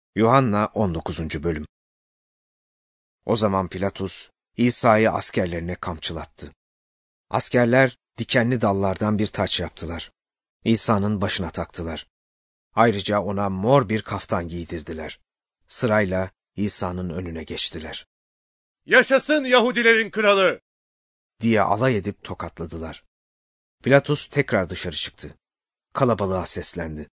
Yuhanna 19. Bölüm. O zaman Pilatus, İsa'yı askerlerine kamçılattı. Askerler dikenli dallardan bir taç yaptılar. İsa'nın başına taktılar. Ayrıca ona mor bir kaftan giydirdiler. Sırayla İsa'nın önüne geçtiler. "Yaşasın Yahudilerin kralı!" diye alay edip tokatladılar. Pilatus tekrar dışarı çıktı. Kalabalığa seslendi.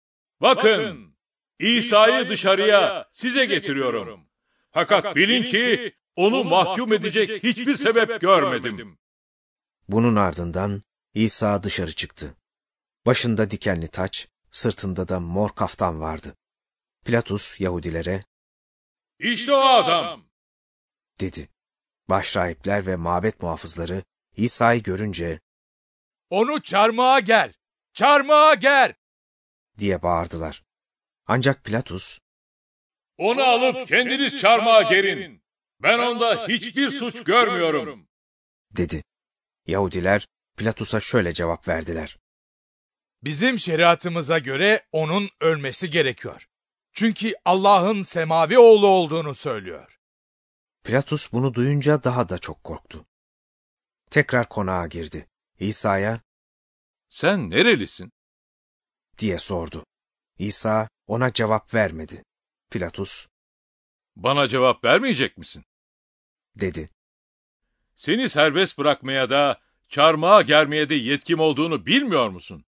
"Bakın, İsa'yı dışarıya size getiriyorum. Fakat bilin ki onu mahkum edecek hiçbir sebep görmedim." Bunun ardından İsa dışarı çıktı. Başında dikenli taç, sırtında da mor kaftan vardı. Pilatus Yahudilere, "İşte o adam!" dedi. Başrahipler ve mabet muhafızları İsa'yı görünce, "Onu çarmıha ger! Çarmıha ger!" diye bağırdılar. Ancak Pilatus, "Onu alıp kendiniz çarmıha gerin. Ben onda hiçbir suç görmüyorum." dedi. Yahudiler Pilatus'a şöyle cevap verdiler. "Bizim şeriatımıza göre onun ölmesi gerekiyor. Çünkü Allah'ın semavi oğlu olduğunu söylüyor." Pilatus bunu duyunca daha da çok korktu. Tekrar konağa girdi. İsa'ya, "Sen nerelisin?" diye sordu. İsa ona cevap vermedi. Pilatus, "Bana cevap vermeyecek misin? dedi. Seni serbest bırakmaya da çarmıha germeye de yetkim olduğunu bilmiyor musun?"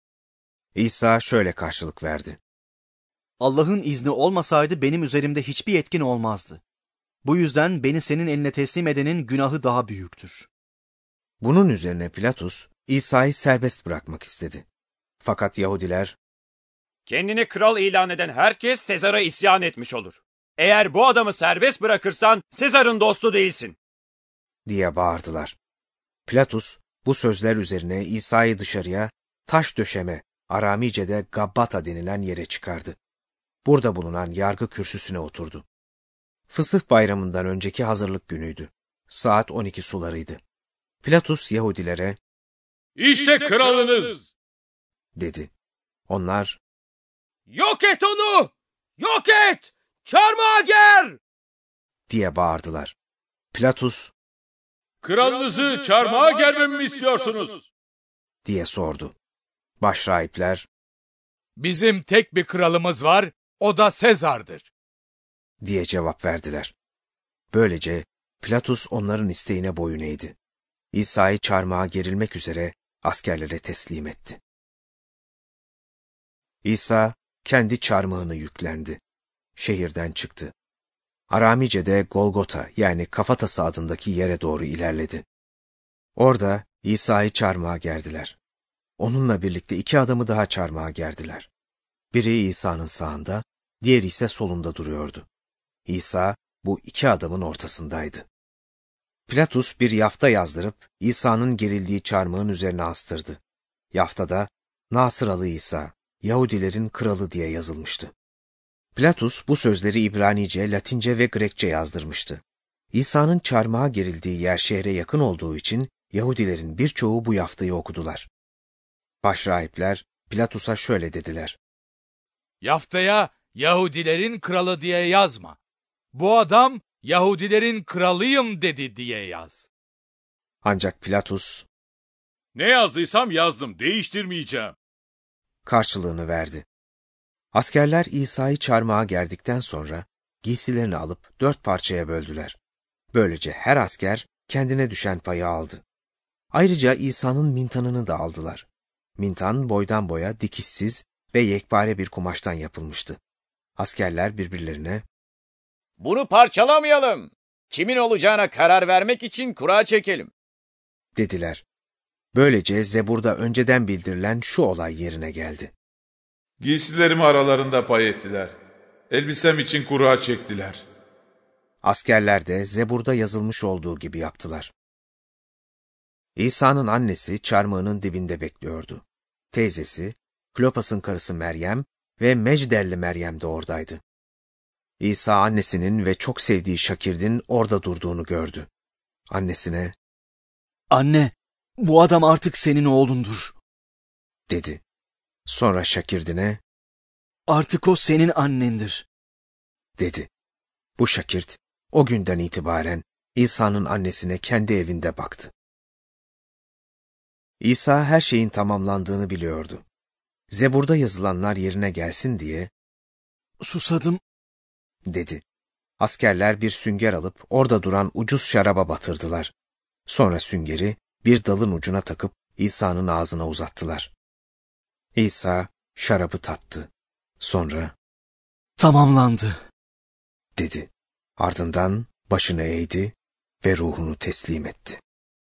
İsa şöyle karşılık verdi. Allah'ın izni olmasaydı benim üzerimde hiçbir yetkin olmazdı. Bu yüzden beni senin eline teslim edenin günahı daha büyüktür. Bunun üzerine Pilatus, İsa'yı serbest bırakmak istedi. Fakat Yahudiler, "Kendini kral ilan eden herkes Sezar'a isyan etmiş olur. Eğer bu adamı serbest bırakırsan Sezar'ın dostu değilsin." diye bağırdılar. Pilatus, bu sözler üzerine İsa'yı dışarıya, taş döşeme, Aramice'de Gabbata denilen yere çıkardı. Burada bulunan yargı kürsüsüne oturdu. Fısıh bayramından önceki hazırlık günüydü. Saat 12 sularıydı. Pilatus Yahudilere, "İşte kralınız!" dedi. Onlar, "Yok et onu! Yok et! Çarmıha ger!" diye bağırdılar. Pilatus, "Kralınızı çarmıha germemi mi istiyorsunuz?" diye sordu. Başrahipler, "Bizim tek bir kralımız var, o da Sezar'dır." diye cevap verdiler. Böylece Pilatus onların isteğine boyun eğdi. İsa'yı çarmıha gerilmek üzere askerlere teslim etti. İsa kendi çarmıhını yüklendi. Şehirden çıktı. Aramice'de Golgota yani Kafatası adındaki yere doğru ilerledi. Orada İsa'yı çarmıha gerdiler. Onunla birlikte 2 adamı daha çarmıha gerdiler. Biri İsa'nın sağında, diğeri ise solunda duruyordu. İsa bu 2 adamın ortasındaydı. Pilatus bir yafta yazdırıp İsa'nın gerildiği çarmıhın üzerine astırdı. Yaftada Nasıralı İsa, Yahudilerin kralı diye yazılmıştı. Pilatus bu sözleri İbranice, Latince ve Grekçe yazdırmıştı. İsa'nın çarmıha gerildiği yer şehre yakın olduğu için Yahudilerin birçoğu bu yaftayı okudular. Başrahipler Pilatus'a şöyle dediler. "Yaftaya Yahudilerin kralı diye yazma. Bu adam Yahudilerin kralıyım dedi diye yaz." Ancak Pilatus "Ne yazdıysam yazdım, değiştirmeyeceğim." karşılığını verdi. Askerler İsa'yı çarmıha gerdikten sonra giysilerini alıp 4 parçaya böldüler. Böylece her asker kendine düşen payı aldı. Ayrıca İsa'nın mintanını da aldılar. Mintan boydan boya dikişsiz ve yekpare bir kumaştan yapılmıştı. Askerler birbirlerine, "Bunu parçalamayalım. Kimin olacağına karar vermek için kura çekelim." dediler. Böylece Zebur'da önceden bildirilen şu olay yerine geldi. Giysilerimi aralarında pay ettiler. Elbisem için kura çektiler. Askerler de Zebur'da yazılmış olduğu gibi yaptılar. İsa'nın annesi çarmıhının dibinde bekliyordu. Teyzesi, Klopas'ın karısı Meryem ve Mecdelli Meryem de oradaydı. İsa annesinin ve çok sevdiği Şakird'in orada durduğunu gördü. Annesine, Anne, bu adam artık senin oğlundur, dedi. Sonra Şakird'ine, artık o senin annendir. dedi. Bu şakirt o günden itibaren İsa'nın annesine kendi evinde baktı. İsa her şeyin tamamlandığını biliyordu. Zebur'da yazılanlar yerine gelsin diye, Susadım, dedi. Askerler bir sünger alıp orada duran ucuz şaraba batırdılar. Sonra süngeri bir dalın ucuna takıp İsa'nın ağzına uzattılar. İsa şarabı tattı. Sonra, tamamlandı, dedi. Ardından başını eğdi ve ruhunu teslim etti.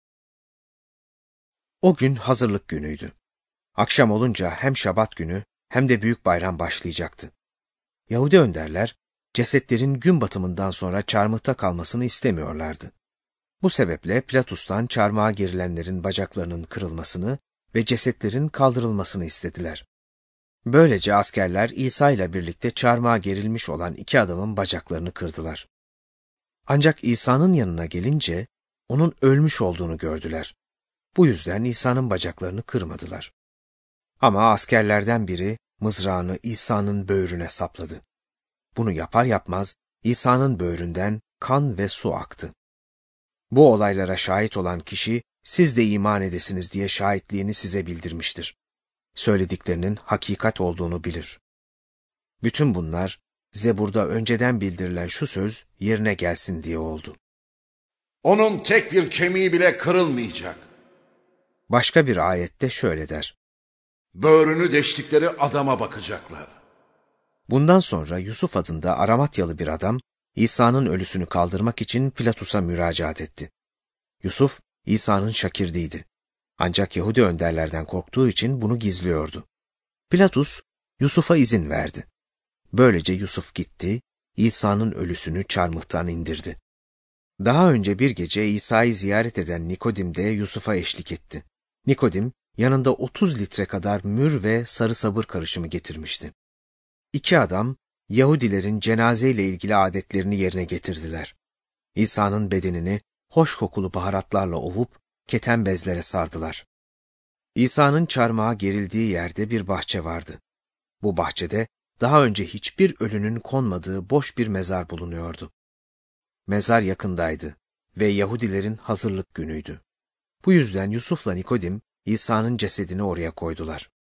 O gün hazırlık günüydü. Akşam olunca hem Şabat günü hem de Büyük Bayram başlayacaktı. Yahudi önderler, cesetlerin gün batımından sonra çarmıhta kalmasını istemiyorlardı. Bu sebeple Pilatus'tan çarmıha gerilenlerin bacaklarının kırılmasını ve cesetlerin kaldırılmasını istediler. Böylece askerler İsa ile birlikte çarmıha gerilmiş olan 2 adamın bacaklarını kırdılar. Ancak İsa'nın yanına gelince onun ölmüş olduğunu gördüler. Bu yüzden İsa'nın bacaklarını kırmadılar. Ama askerlerden biri mızrağını İsa'nın böğrüne sapladı. Bunu yapar yapmaz İsa'nın böğründen kan ve su aktı. Bu olaylara şahit olan kişi, siz de iman edesiniz diye şahitliğini size bildirmiştir. Söylediklerinin hakikat olduğunu bilir. Bütün bunlar, Zebur'da önceden bildirilen şu söz yerine gelsin diye oldu. Onun tek bir kemiği bile kırılmayacak. Başka bir ayette şöyle der. Böğrünü deştikleri adama bakacaklar. Bundan sonra Yusuf adında Aramatyalı bir adam, İsa'nın ölüsünü kaldırmak için Pilatus'a müracaat etti. Yusuf, İsa'nın şakirdiydi. Ancak Yahudi önderlerden korktuğu için bunu gizliyordu. Pilatus, Yusuf'a izin verdi. Böylece Yusuf gitti, İsa'nın ölüsünü çarmıhtan indirdi. Daha önce bir gece İsa'yı ziyaret eden Nikodim de Yusuf'a eşlik etti. Nikodim, yanında 30 litre kadar mür ve sarı sabır karışımı getirmişti. 2 adam, Yahudilerin cenazeyle ilgili adetlerini yerine getirdiler. İsa'nın bedenini hoş kokulu baharatlarla ovup keten bezlere sardılar. İsa'nın çarmıha gerildiği yerde bir bahçe vardı. Bu bahçede daha önce hiçbir ölünün konmadığı boş bir mezar bulunuyordu. Mezar yakındaydı ve Yahudilerin hazırlık günüydü. Bu yüzden Yusuf'la Nikodim İsa'nın cesedini oraya koydular.